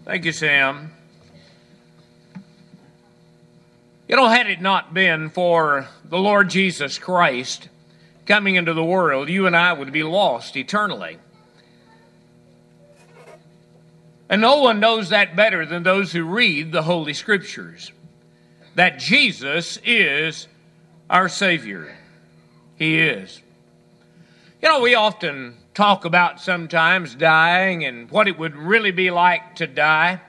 Thank you, Sam. You know, had it not been for the Lord Jesus Christ coming into the world, you and I would be lost eternally. And no one knows that better than those who read the Holy Scriptures, that Jesus is our Savior. He is. You know, we often talk about sometimes dying and what it would really be like to die.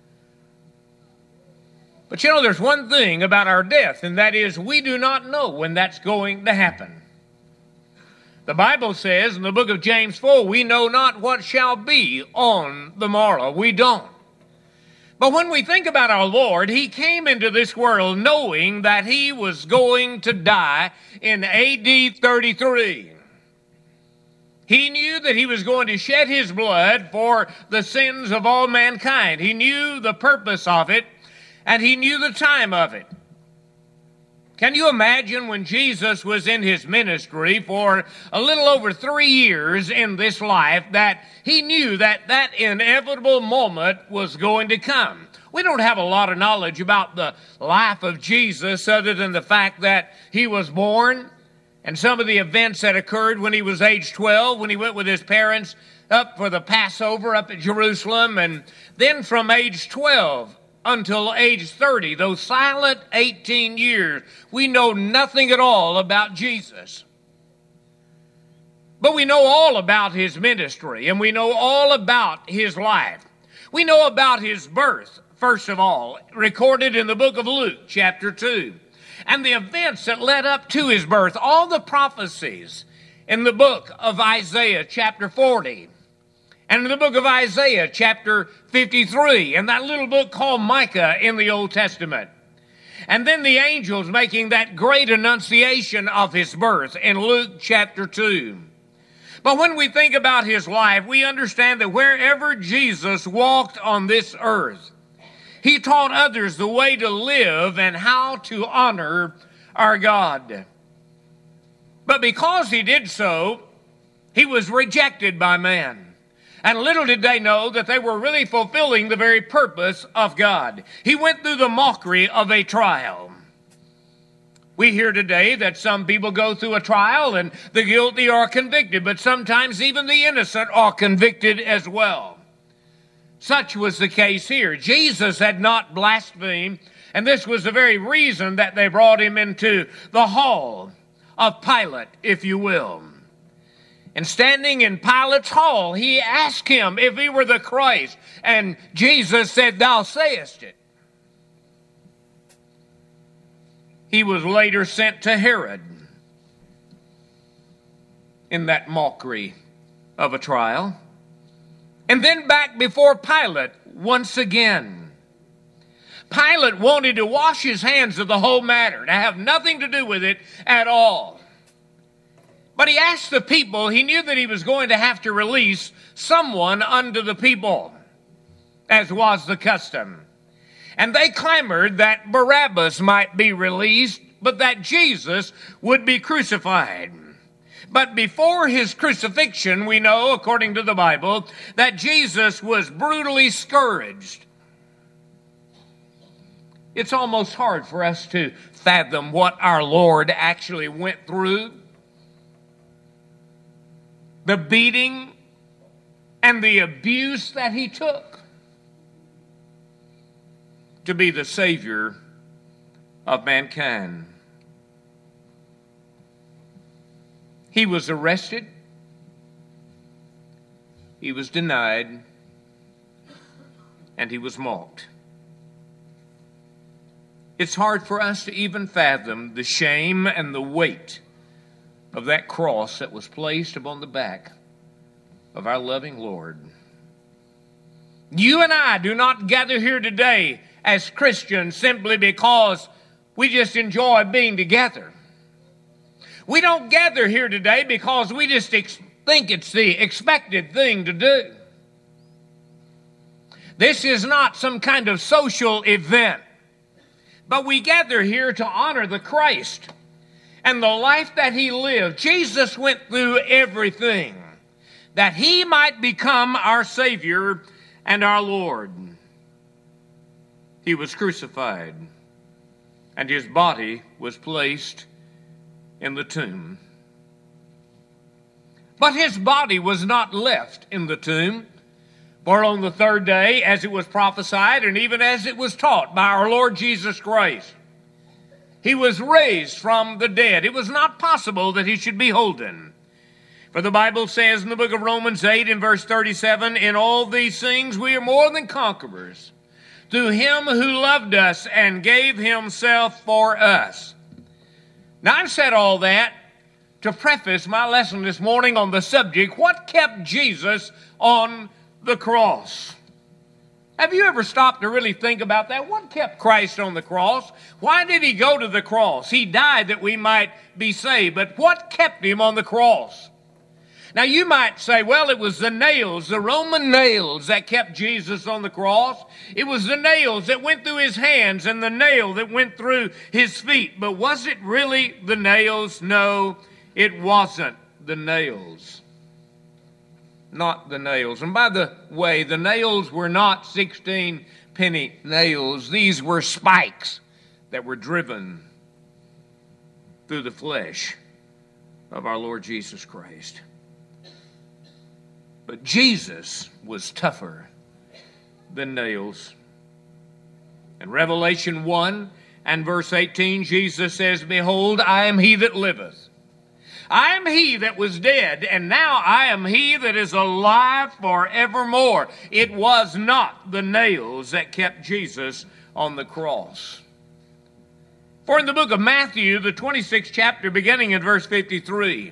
But you know, there's one thing about our death, and that is we do not know when that's going to happen. The Bible says in the book of James 4, we know not what shall be on the morrow. We don't. But when we think about our Lord, He came into this world knowing that He was going to die in AD 33. He knew that He was going to shed His blood for the sins of all mankind. He knew the purpose of it, and He knew the time of it. Can you imagine when Jesus was in His ministry for a little over 3 years in this life that He knew that that inevitable moment was going to come? We don't have a lot of knowledge about the life of Jesus other than the fact that He was born and some of the events that occurred when He was age 12, when He went with His parents up for the Passover up at Jerusalem, and then from age 12 until age 30, those silent 18 years, we know nothing at all about Jesus. But we know all about His ministry, and we know all about His life. We know about His birth, first of all, recorded in the book of Luke, chapter 2. And the events that led up to His birth, all the prophecies in the book of Isaiah, chapter 40, and in the book of Isaiah, chapter 53, and that little book called Micah in the Old Testament. And then the angels making that great annunciation of His birth in Luke chapter 2. But when we think about His life, we understand that wherever Jesus walked on this earth, He taught others the way to live and how to honor our God. But because He did so, He was rejected by man. And little did they know that they were really fulfilling the very purpose of God. He went through the mockery of a trial. We hear today that some people go through a trial and the guilty are convicted, but sometimes even the innocent are convicted as well. Such was the case here. Jesus had not blasphemed, and this was the very reason that they brought Him into the hall of Pilate, if you will. And standing in Pilate's hall, he asked Him if He were the Christ. And Jesus said, "Thou sayest it." He was later sent to Herod in that mockery of a trial. And then back before Pilate once again. Pilate wanted to wash his hands of the whole matter, to have nothing to do with it at all. But he asked the people, he knew that he was going to have to release someone unto the people, as was the custom. And they clamored that Barabbas might be released, but that Jesus would be crucified. But before His crucifixion, we know, according to the Bible, that Jesus was brutally scourged. It's almost hard for us to fathom what our Lord actually went through. The beating and the abuse that He took to be the Savior of mankind. He was arrested. He was denied. And He was mocked. It's hard for us to even fathom the shame and the weight of that cross that was placed upon the back of our loving Lord. You and I do not gather here today as Christians simply because we just enjoy being together. We don't gather here today because we just think it's the expected thing to do. This is not some kind of social event, but we gather here to honor the Christ and the life that He lived. Jesus went through everything that He might become our Savior and our Lord. he was crucified, and his body was placed in the tomb. But his body was not left in the tomb, for on the third day, as it was prophesied, and even as it was taught by our Lord Jesus Christ, he was raised from the dead. It was not possible that he should be holden. For the Bible says in the book of Romans 8 and verse 37, in all these things we are more than conquerors, through him who loved us and gave himself for us. Now, I've said all that to preface my lesson this morning on the subject, what kept Jesus on the cross? Have you ever stopped to really think about that? What kept Christ on the cross? Why did he go to the cross? He died that we might be saved, but what kept him on the cross? Now you might say, well, it was the nails, the Roman nails that kept Jesus on the cross. It was the nails that went through his hands and the nail that went through his feet. But was it really the nails? No, it wasn't the nails. Not the nails. And by the way, the nails were not 16-penny nails. These were spikes that were driven through the flesh of our Lord Jesus Christ. But Jesus was tougher than nails. In Revelation 1 and verse 18, Jesus says, behold, I am he that liveth. I am he that was dead, and now I am he that is alive forevermore. It was not the nails that kept Jesus on the cross. For in the book of Matthew, the 26th chapter, beginning in verse 53,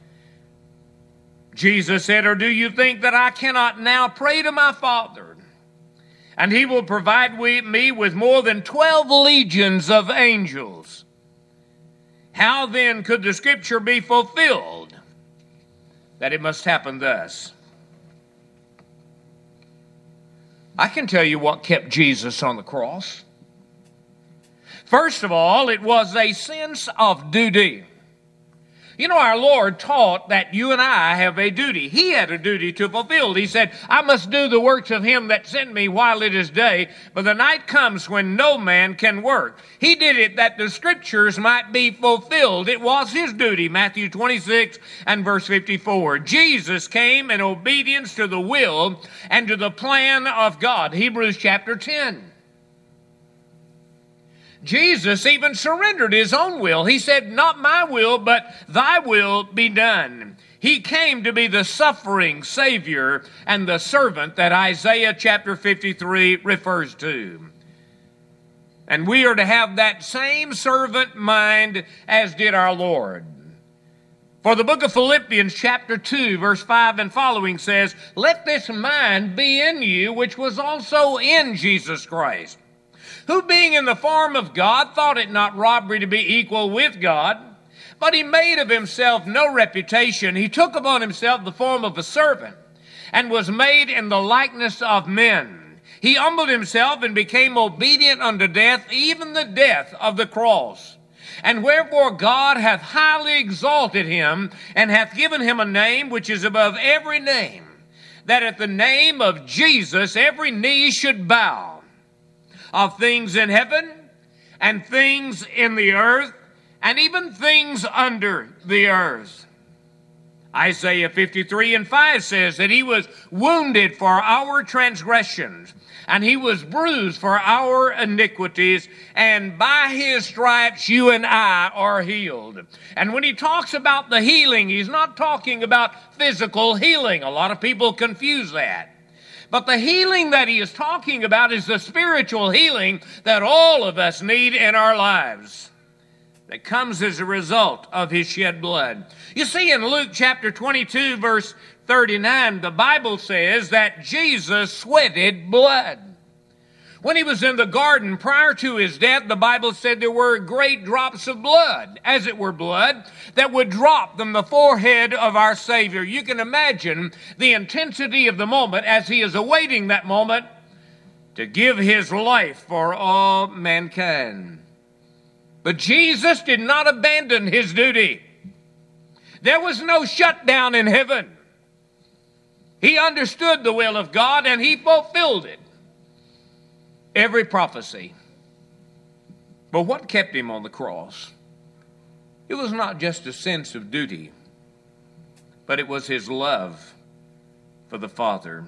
Jesus said, or do you think that I cannot now pray to my Father, and he will provide me with more than 12 legions of angels? How then could the scripture be fulfilled that it must happen thus? I can tell you what kept Jesus on the cross. First of all, it was a sense of duty. You know, our Lord taught that you and I have a duty. He had a duty to fulfill. He said, I must do the works of him that sent me while it is day, but the night comes when no man can work. He did it that the scriptures might be fulfilled. It was his duty, Matthew 26 and verse 54. Jesus came in obedience to the will and to the plan of God, Hebrews chapter 10. Jesus even surrendered his own will. He said, not my will, but thy will be done. He came to be the suffering Savior and the servant that Isaiah chapter 53 refers to. And we are to have that same servant mind as did our Lord. For the book of Philippians chapter 2 verse 5 and following says, let this mind be in you which was also in Jesus Christ, who being in the form of God thought it not robbery to be equal with God, but he made of himself no reputation. He took upon himself the form of a servant and was made in the likeness of men. He humbled himself and became obedient unto death, even the death of the cross. And wherefore God hath highly exalted him and hath given him a name which is above every name, that at the name of Jesus every knee should bow, of things in heaven and things in the earth and even things under the earth. Isaiah 53 and 5 says that he was wounded for our transgressions and he was bruised for our iniquities, and by his stripes you and I are healed. And when he talks about the healing, he's not talking about physical healing. A lot of people confuse that. But the healing that he is talking about is the spiritual healing that all of us need in our lives, that comes as a result of his shed blood. You see, in Luke chapter 22, verse 39, the Bible says that Jesus sweated blood. When he was in the garden prior to his death, the Bible said there were great drops of blood, as it were blood, that would drop from the forehead of our Savior. You can imagine the intensity of the moment as he is awaiting that moment to give his life for all mankind. But Jesus did not abandon his duty. There was no shutdown in heaven. He understood the will of God and he fulfilled it. every prophecy. But what kept him on the cross? It was not just a sense of duty, but it was his love for the Father.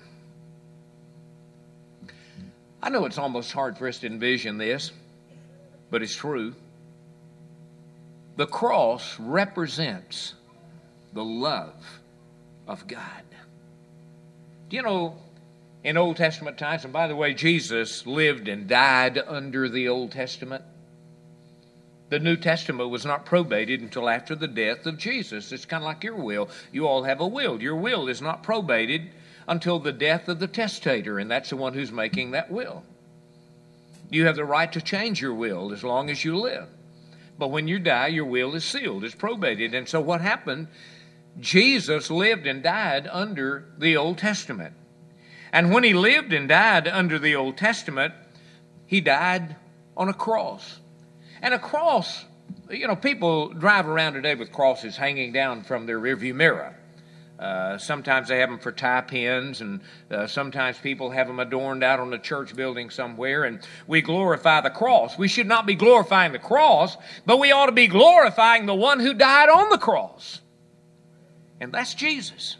I know it's almost hard for us to envision this, but it's true. The cross represents the love of God. Do you know, in Old Testament times, and by the way, Jesus lived and died under the Old Testament. The New Testament was not probated until after the death of Jesus. It's kind of like your will. You all have a will. Your will is not probated until the death of the testator, and that's the one who's making that will. You have the right to change your will as long as you live. But when you die, your will is sealed, it's probated. And so what happened? Jesus lived and died under the Old Testament. And when he lived and died under the Old Testament, he died on a cross. And a cross, you know, people drive around today with crosses hanging down from their rearview mirror. Sometimes they have them for tie pins, and sometimes people have them adorned out on a church building somewhere, and we glorify the cross. We should not be glorifying the cross, but we ought to be glorifying the one who died on the cross. And that's Jesus.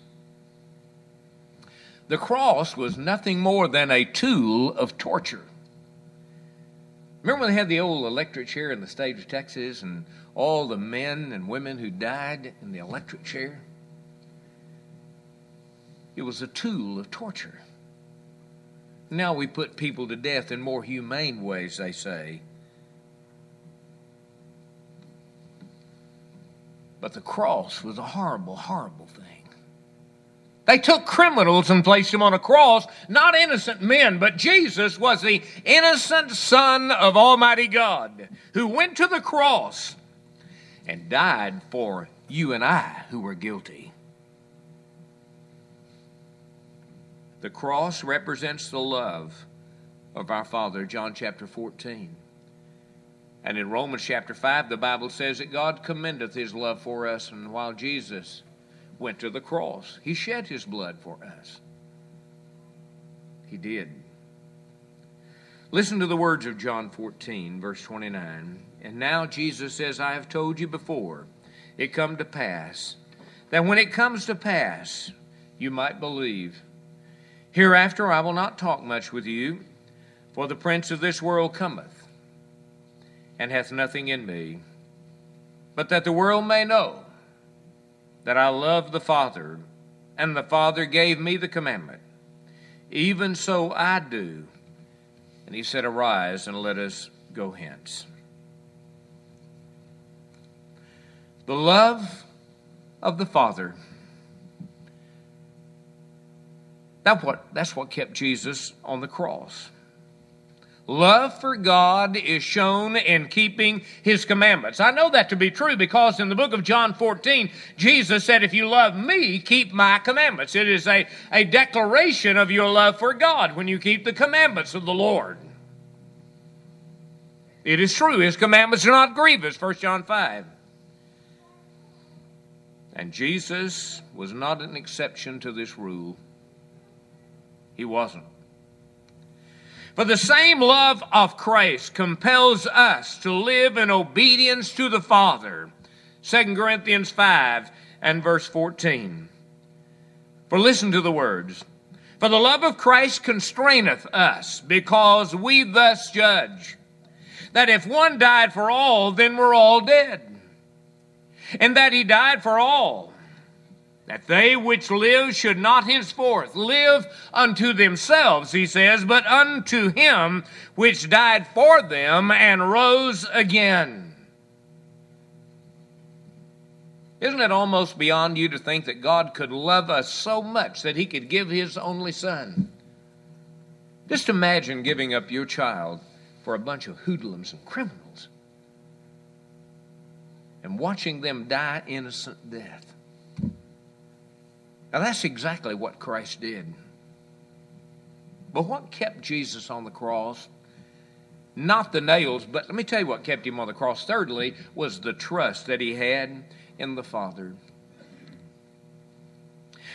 The cross was nothing more than a tool of torture. Remember when they had the old electric chair in the state of Texas and all the men and women who died in the electric chair? It was a tool of torture. Now we put people to death in more humane ways, they say. But the cross was a horrible, horrible thing. They took criminals and placed them on a cross, not innocent men, but Jesus was the innocent Son of Almighty God who went to the cross and died for you and I who were guilty. The cross represents the love of our Father, John chapter 14. And in Romans chapter 5, the Bible says that God commendeth his love for us, and while Jesus went to the cross, he shed his blood for us. He did. Listen to the words of John 14, verse 29. And now Jesus says, I have told you before, it come to pass, that when it comes to pass, you might believe. Hereafter I will not talk much with you, for the prince of this world cometh, and hath nothing in me, but that the world may know that I love the Father, and the Father gave me the commandment. Even so I do. And he said, arise and let us go hence. The love of the Father. That's what kept Jesus on the cross. Love for God is shown in keeping his commandments. I know that to be true because in the book of John 14, Jesus said, if you love me, keep my commandments. It is a declaration of your love for God when you keep the commandments of the Lord. It is true, his commandments are not grievous, 1 John 5. And Jesus was not an exception to this rule. He wasn't. For the same love of Christ compels us to live in obedience to the Father. 2 Corinthians 5 and verse 14. For listen to the words. For the love of Christ constraineth us, because we thus judge, that if one died for all, then we're all dead. And that he died for all, that they which live should not henceforth live unto themselves, he says, but unto him which died for them and rose again. Isn't it almost beyond you to think that God could love us so much that he could give his only son? Just imagine giving up your child for a bunch of hoodlums and criminals and watching them die innocent death. Now, that's exactly what Christ did. But what kept Jesus on the cross? Not the nails, but let me tell you what kept him on the cross. Thirdly, was the trust that he had in the Father.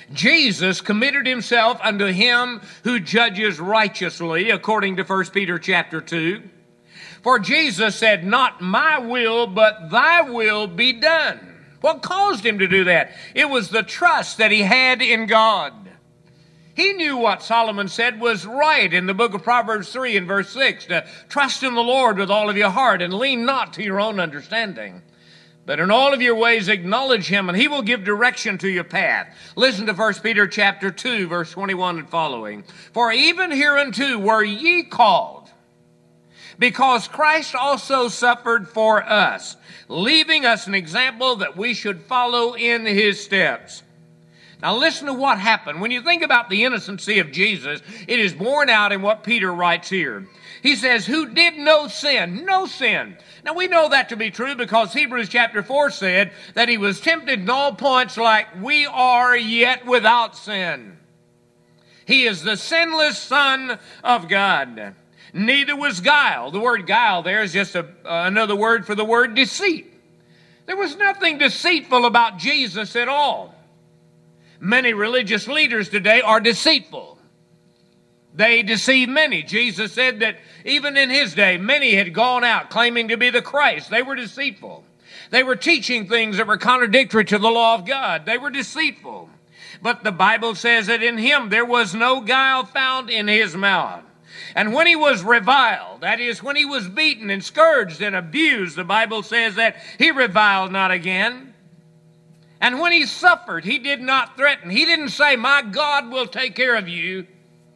Jesus committed himself unto him who judges righteously, according to 1 Peter chapter 2. For Jesus said, not my will, but thy will be done. What caused him to do that? It was the trust that he had in God. He knew what Solomon said was right in the book of Proverbs 3 and verse 6, to trust in the Lord with all of your heart and lean not to your own understanding. But in all of your ways acknowledge him, and he will give direction to your path. Listen to 1 Peter chapter 2, verse 21 and following. For even hereunto were ye called, because Christ also suffered for us, leaving us an example that we should follow in his steps. Now listen to what happened. When you think about the innocency of Jesus, it is borne out in what Peter writes here. He says, who did no sin. Now we know that to be true because Hebrews chapter 4 said that he was tempted in all points like we are, yet without sin. He is the sinless Son of God. Neither was guile. The word guile there is just another word for the word deceit. There was nothing deceitful about Jesus at all. Many religious leaders today are deceitful. They deceive many. Jesus said that even in his day, many had gone out claiming to be the Christ. They were deceitful. They were teaching things that were contradictory to the law of God. They were deceitful. But the Bible says that in him there was no guile found in his mouth. And when he was reviled, that is, when he was beaten and scourged and abused, the Bible says that he reviled not again. And when he suffered, he did not threaten. He didn't say, my God will take care of you.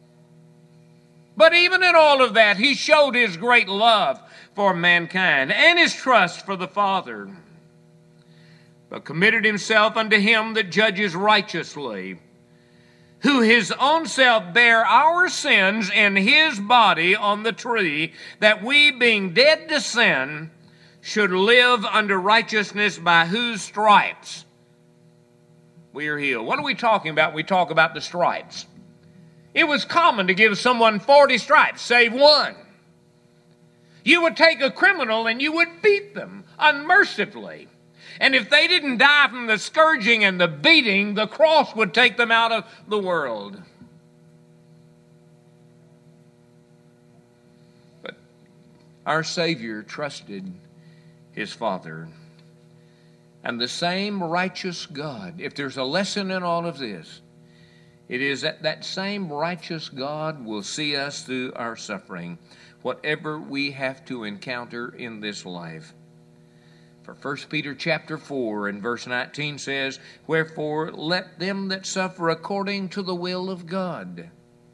But even in all of that, he showed his great love for mankind and his trust for the Father, but committed himself unto him that judges righteously, who his own self bare our sins in his body on the tree, that we, being dead to sin, should live unto righteousness, by whose stripes we are healed. What are we talking about? We talk about the stripes. It was common to give someone 40 stripes, save one. You would take a criminal and you would beat them unmercifully. And if they didn't die from the scourging and the beating, the cross would take them out of the world. But our Savior trusted his Father. And the same righteous God, if there's a lesson in all of this, it is that that same righteous God will see us through our suffering, whatever we have to encounter in this life. For 1 Peter chapter 4 and verse 19 says, wherefore let them that suffer according to the will of God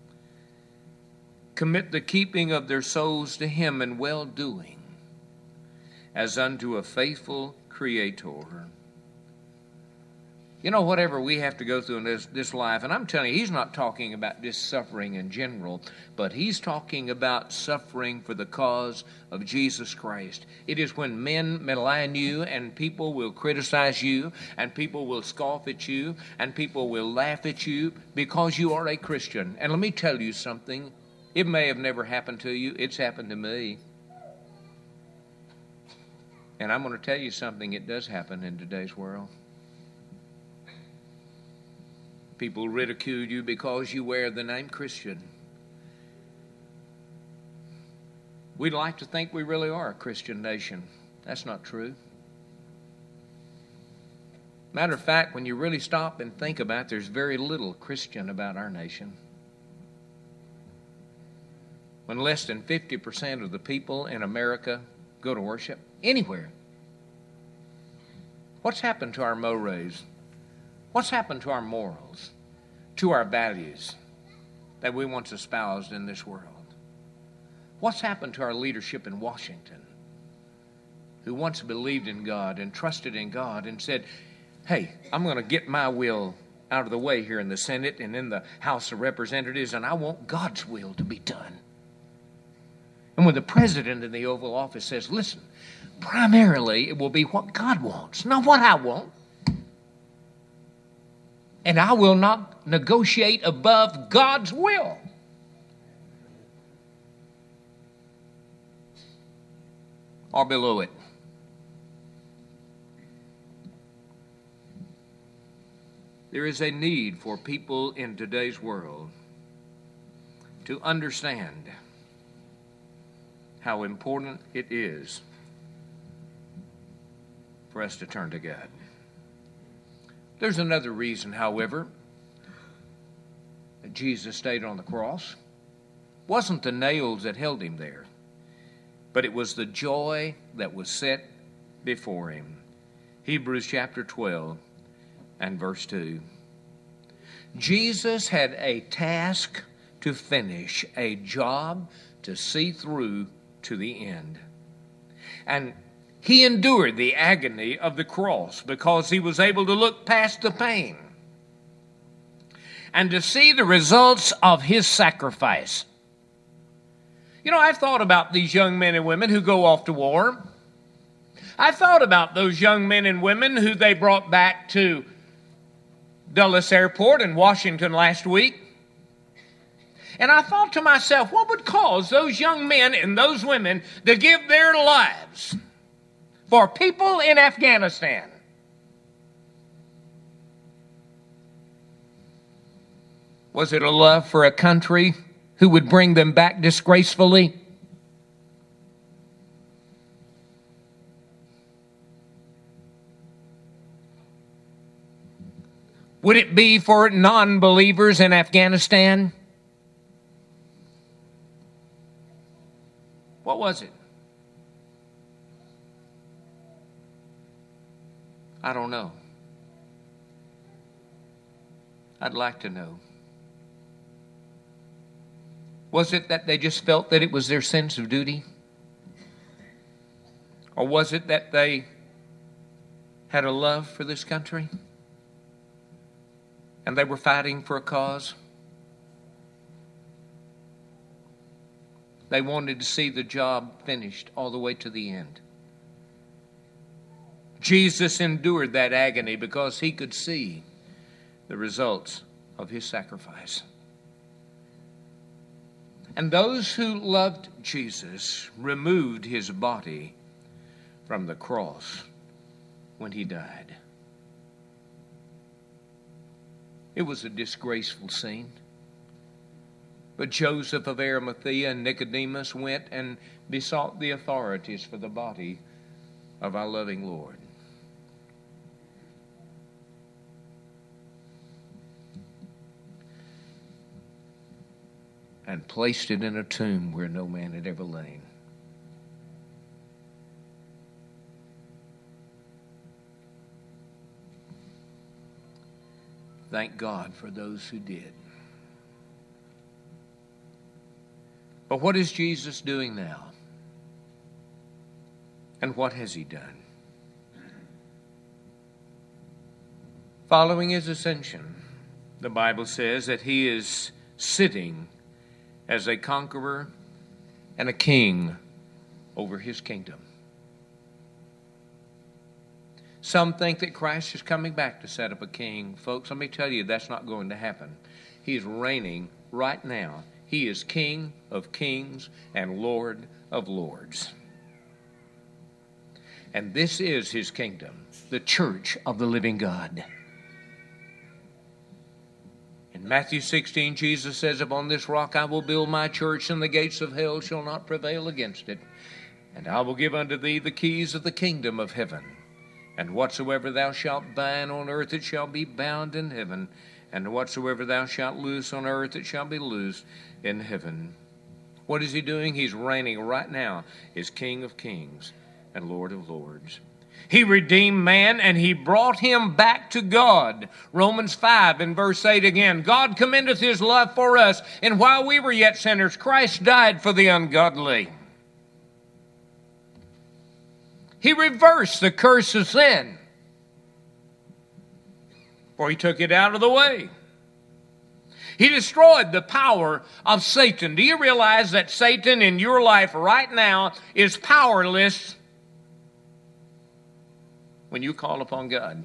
commit the keeping of their souls to him in well-doing, as unto a faithful Creator. You know, whatever we have to go through in this life, and I'm telling you, he's not talking about just suffering in general, but he's talking about suffering for the cause of Jesus Christ. It is when men malign you, and people will criticize you, and people will scoff at you, and people will laugh at you because you are a Christian. And let me tell you something. It may have never happened to you. It's happened to me. And I'm going to tell you something. It does happen in today's world. People ridicule you because you wear the name Christian. We'd like to think we really are a Christian nation. That's not true. Matter of fact, when you really stop and think about it, there's very little Christian about our nation. When less than 50% of the people in America go to worship anywhere. What's happened to our mores? What's happened to our morals, to our values that we once espoused in this world? What's happened to our leadership in Washington, who once believed in God and trusted in God and said, hey, I'm going to get my will out of the way here in the Senate and in the House of Representatives, and I want God's will to be done. And when the president in the Oval Office says, listen, primarily it will be what God wants, not what I want. And I will not negotiate above God's will. Or below it. There is a need for people in today's world to understand how important it is for us to turn to God. There's another reason, however, that Jesus stayed on the cross. It wasn't the nails that held him there, but it was the joy that was set before him. Hebrews chapter 12 and verse 2. Jesus had a task to finish, a job to see through to the end. And he endured the agony of the cross because he was able to look past the pain and to see the results of his sacrifice. You know, I've thought about these young men and women who go off to war. I've thought about those young men and women who they brought back to Dulles Airport in Washington last week. And I thought to myself, what would cause those young men and those women to give their lives for people in Afghanistan? Was it a love for a country who would bring them back disgracefully? Would it be for non-believers in Afghanistan? What was it? I don't know. I'd like to know. Was it that they just felt that it was their sense of duty? Or was it that they had a love for this country and they were fighting for a cause? They wanted to see the job finished all the way to the end. Jesus endured that agony because he could see the results of his sacrifice. And those who loved Jesus removed his body from the cross when he died. It was a disgraceful scene. But Joseph of Arimathea and Nicodemus went and besought the authorities for the body of our loving Lord. And placed it in a tomb where no man had ever lain. Thank God for those who did. But what is Jesus doing now? And what has he done? Following his ascension, the Bible says that he is sitting as a conqueror and a king over his kingdom. Some think that Christ is coming back to set up a king. Folks, let me tell you, that's not going to happen. He is reigning right now. He is King of kings and Lord of lords. And this is his kingdom, the church of the living God. In Matthew 16, Jesus says, upon this rock I will build my church, and the gates of hell shall not prevail against it. And I will give unto thee the keys of the kingdom of heaven. And whatsoever thou shalt bind on earth, it shall be bound in heaven. And whatsoever thou shalt loose on earth, it shall be loosed in heaven. What is he doing? He's reigning right now as King of kings and Lord of lords. He redeemed man and he brought him back to God. Romans 5 and verse 8 again. God commendeth his love for us, and while we were yet sinners, Christ died for the ungodly. He reversed the curse of sin, for he took it out of the way. He destroyed the power of Satan. Do you realize that Satan in your life right now is powerless when you call upon God?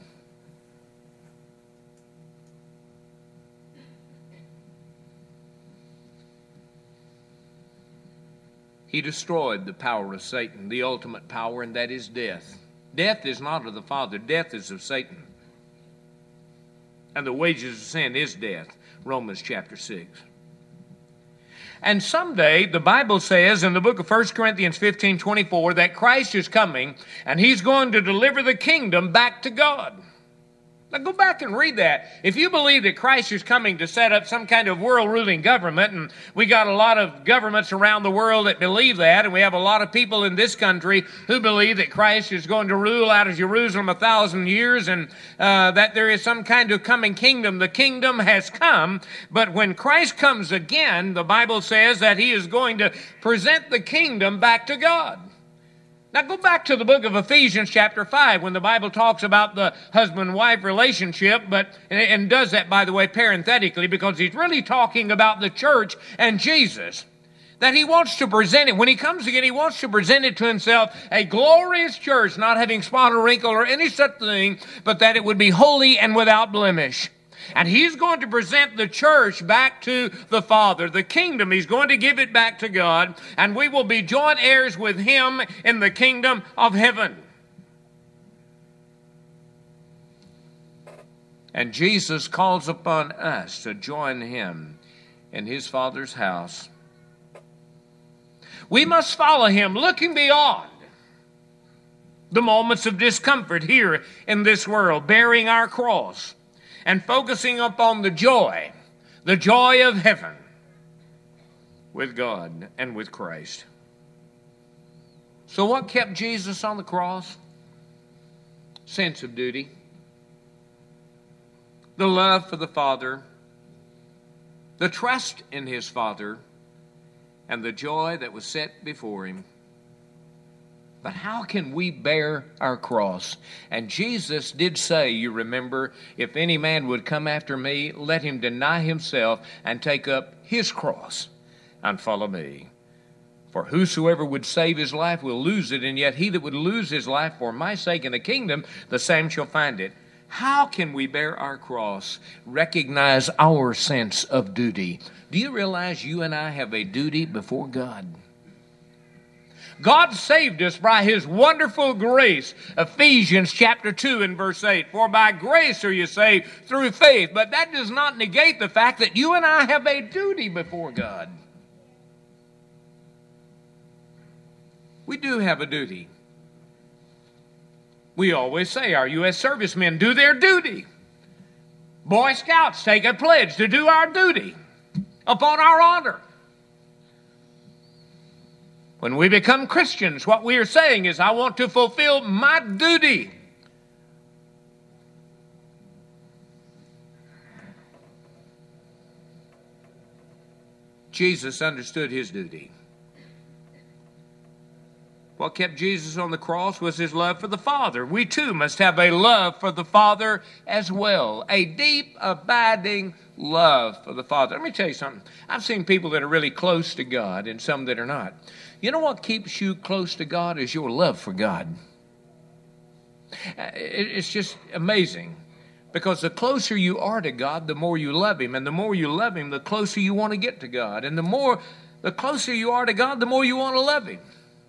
He destroyed the power of Satan, the ultimate power, and that is death. Death is not of the Father. Death is of Satan. And the wages of sin is death. Romans chapter 6. And someday, the Bible says in the book of 1 Corinthians 15:24 that Christ is coming and He's going to deliver the kingdom back to God. Now go back and read that. If you believe that Christ is coming to set up some kind of world-ruling government, and we got a lot of governments around the world that believe that, and we have a lot of people in this country who believe that Christ is going to rule out of Jerusalem 1,000 years, and that there is some kind of coming kingdom. The kingdom has come, but when Christ comes again, the Bible says that He is going to present the kingdom back to God. Now go back to the book of Ephesians chapter 5 when the Bible talks about the husband-wife relationship, and does that, by the way, parenthetically, because he's really talking about the church and Jesus. That He wants to present it. When He comes again, He wants to present it to Himself, a glorious church, not having spot or wrinkle or any such thing, but that it would be holy and without blemish. And He's going to present the church back to the Father. The kingdom, He's going to give it back to God. And we will be joint heirs with Him in the kingdom of heaven. And Jesus calls upon us to join Him in His Father's house. We must follow Him, looking beyond the moments of discomfort here in this world, bearing our cross, and focusing upon the joy of heaven with God and with Christ. So what kept Jesus on the cross? Sense of duty, the love for the Father, the trust in His Father, and the joy that was set before Him. But how can we bear our cross? And Jesus did say, you remember, if any man would come after me, let him deny himself and take up his cross and follow me. For whosoever would save his life will lose it, and yet he that would lose his life for my sake in the kingdom, the same shall find it. How can we bear our cross? Recognize our sense of duty. Do you realize you and I have a duty before God? God saved us by His wonderful grace. Ephesians chapter 2 and verse 8. For by grace are you saved through faith. But that does not negate the fact that you and I have a duty before God. We do have a duty. We always say our U.S. servicemen do their duty. Boy Scouts take a pledge to do our duty upon our honor. When we become Christians, what we are saying is, I want to fulfill my duty. Jesus understood His duty. What kept Jesus on the cross was His love for the Father. We too must have a love for the Father as well. A deep, abiding love for the Father. Let me tell you something. I've seen people that are really close to God and some that are not. You know what keeps you close to God is your love for God. It's just amazing. Because the closer you are to God, the more you love Him. And the more you love Him, the closer you want to get to God. And the closer you are to God, the more you want to love Him.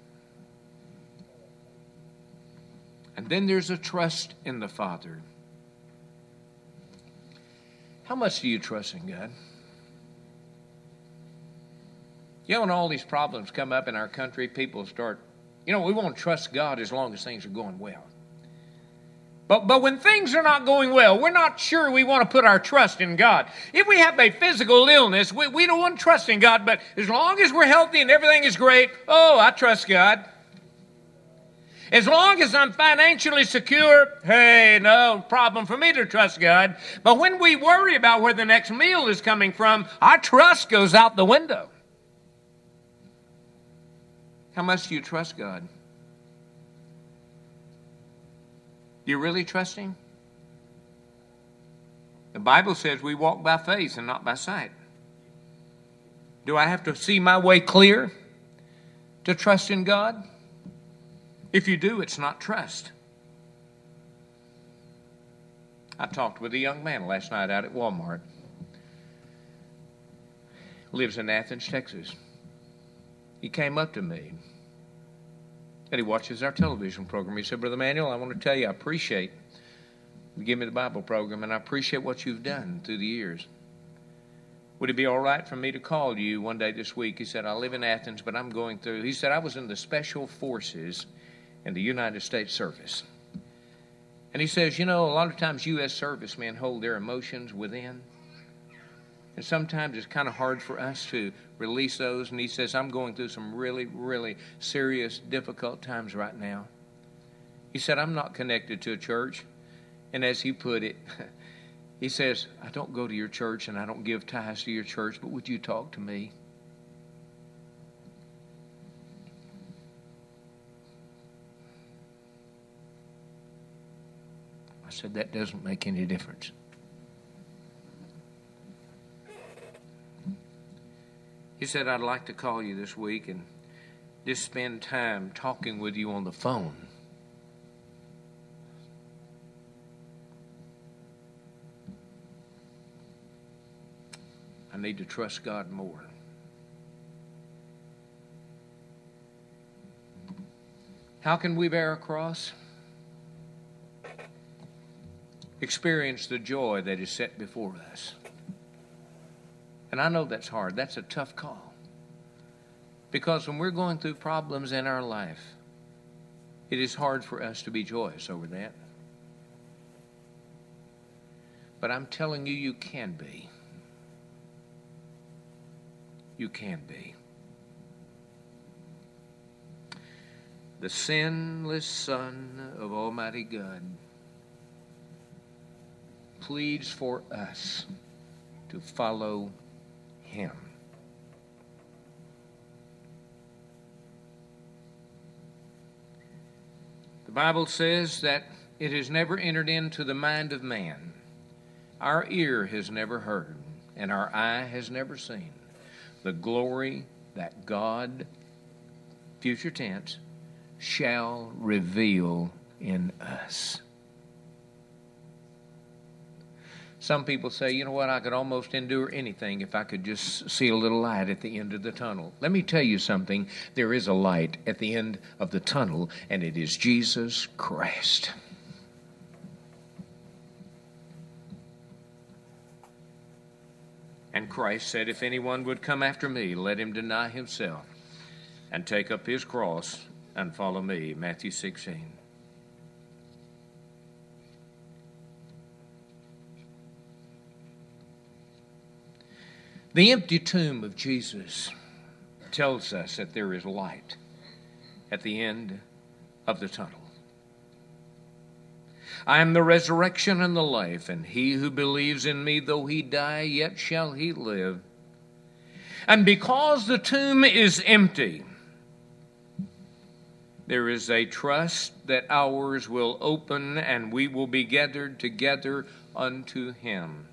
And then there's a trust in the Father. How much do you trust in God? You know, when all these problems come up in our country, people start, we won't trust God as long as things are going well. But when things are not going well, we're not sure we want to put our trust in God. If we have a physical illness, we don't want to trust in God. But as long as we're healthy and everything is great, I trust God. As long as I'm financially secure, hey, no problem for me to trust God. But when we worry about where the next meal is coming from, our trust goes out the window. How much do you trust God? Do you really trust Him? The Bible says we walk by faith and not by sight. Do I have to see my way clear to trust in God? If you do, it's not trust. I talked with a young man last night out at Walmart. Lives in Athens, Texas. He came up to me and he watches our television program. He said, Brother Manuel, I want to tell you I appreciate give me the Bible program, and I appreciate what you've done through the years. Would it be all right for me to call you one day this week? He said, I live in Athens, but I'm going through. He said, I was in the Special Forces in the United States service. And he says, you know, a lot of times U.S. servicemen hold their emotions within. And sometimes it's kind of hard for us to release those. And he says, I'm going through some really, really serious, difficult times right now. He said, I'm not connected to a church. And as he put it, he says, I don't go to your church and I don't give tithes to your church, but would you talk to me? I said, that doesn't make any difference. He said, I'd like to call you this week and just spend time talking with you on the phone. I need to trust God more. How can we bear a cross? Experience the joy that is set before us. And I know that's hard. That's a tough call. Because when we're going through problems in our life, it is hard for us to be joyous over that. But I'm telling you, you can be. You can be. The sinless Son of Almighty God pleads for us to follow Him. The Bible says that it has never entered into the mind of man. Our ear has never heard, and our eye has never seen the glory that God, future tense, shall reveal in us. Some people say, you know what, I could almost endure anything if I could just see a little light at the end of the tunnel. Let me tell you something. There is a light at the end of the tunnel, and it is Jesus Christ. And Christ said, if anyone would come after me, let him deny himself and take up his cross and follow me. Matthew 16. The empty tomb of Jesus tells us that there is light at the end of the tunnel. I am the resurrection and the life, and he who believes in me, though he die, yet shall he live. And because the tomb is empty, there is a trust that ours will open and we will be gathered together unto him.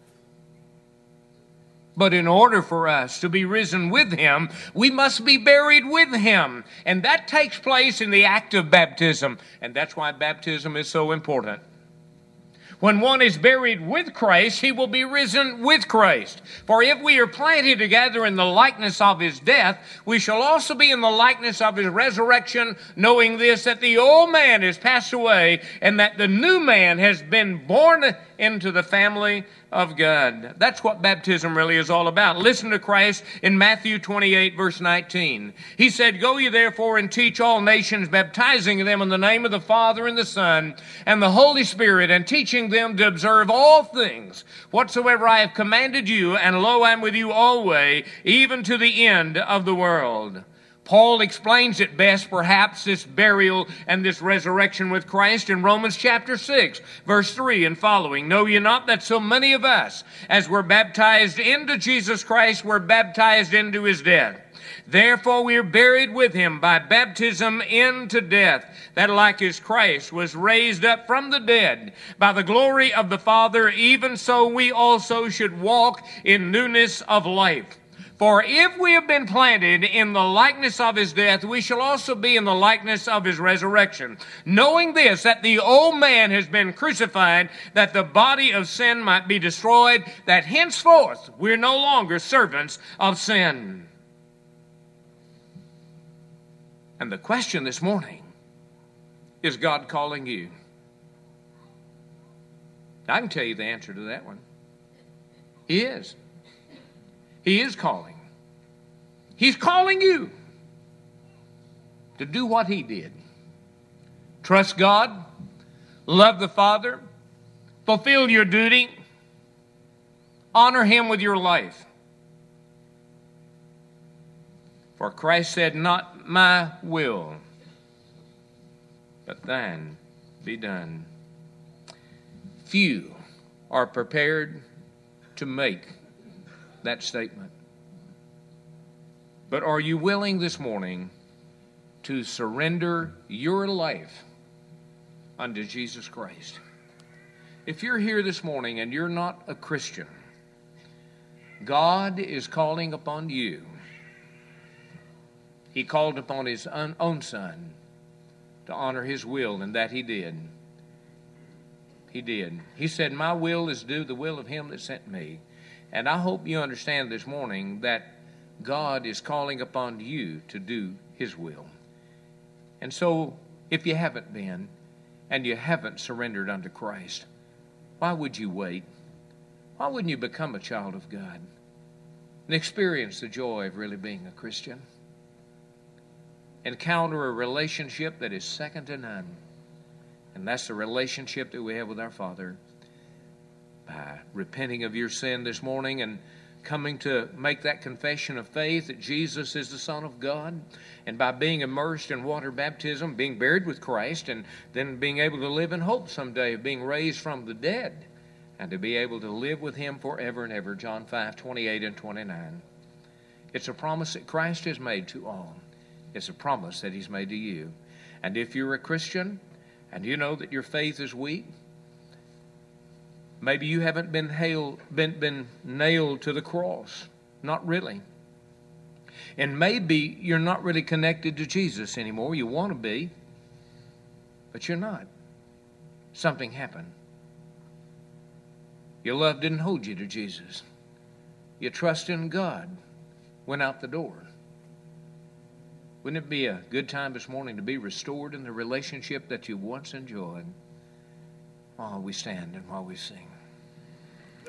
But in order for us to be risen with him, we must be buried with him. And that takes place in the act of baptism. And that's why baptism is so important. When one is buried with Christ, he will be risen with Christ. For if we are planted together in the likeness of his death, we shall also be in the likeness of his resurrection, knowing this, that the old man is passed away, and that the new man has been born into the family of God. That's what baptism really is all about. Listen to Christ in Matthew 28, verse 19. He said, go ye therefore and teach all nations, baptizing them in the name of the Father and the Son and the Holy Spirit, and teaching them to observe all things whatsoever I have commanded you, and lo, I am with you always, even to the end of the world. Paul explains it best, perhaps, this burial and this resurrection with Christ in Romans chapter 6, verse 3 and following. Know ye not that so many of us, as were baptized into Jesus Christ, were baptized into his death? Therefore we are buried with him by baptism into death, that like as Christ was raised up from the dead by the glory of the Father, even so we also should walk in newness of life. For if we have been planted in the likeness of his death, we shall also be in the likeness of his resurrection. Knowing this, that the old man has been crucified, that the body of sin might be destroyed, that henceforth we're no longer servants of sin. And the question this morning, is God calling you? I can tell you the answer to that one. He is. He is calling. He's calling you to do what He did. Trust God, love the Father, fulfill your duty, honor Him with your life. For Christ said, not my will, but thine be done. Few are prepared to make that statement. But are you willing this morning to surrender your life unto Jesus Christ? If you're here this morning and you're not a Christian, God is calling upon you. He called upon His own Son to honor His will, and that He did. He did. He said, my will is do the will of Him that sent me. And I hope you understand this morning that God is calling upon you to do His will. And so, if you haven't been, and you haven't surrendered unto Christ, why would you wait? Why wouldn't you become a child of God and experience the joy of really being a Christian? Encounter a relationship that is second to none. And that's the relationship that we have with our Father. By repenting of your sin this morning and coming to make that confession of faith that Jesus is the Son of God, and by being immersed in water baptism, being buried with Christ, and then being able to live in hope someday of being raised from the dead, and to be able to live with Him forever and ever. John 5:28 and 29. It's a promise that Christ has made to all. It's a promise that He's made to you. And if you're a Christian and you know that your faith is weak, maybe you haven't been nailed to the cross. Not really. And maybe you're not really connected to Jesus anymore. You want to be, but you're not. Something happened. Your love didn't hold you to Jesus. Your trust in God went out the door. Wouldn't it be a good time this morning to be restored in the relationship that you once enjoyed? While we stand and while we sing.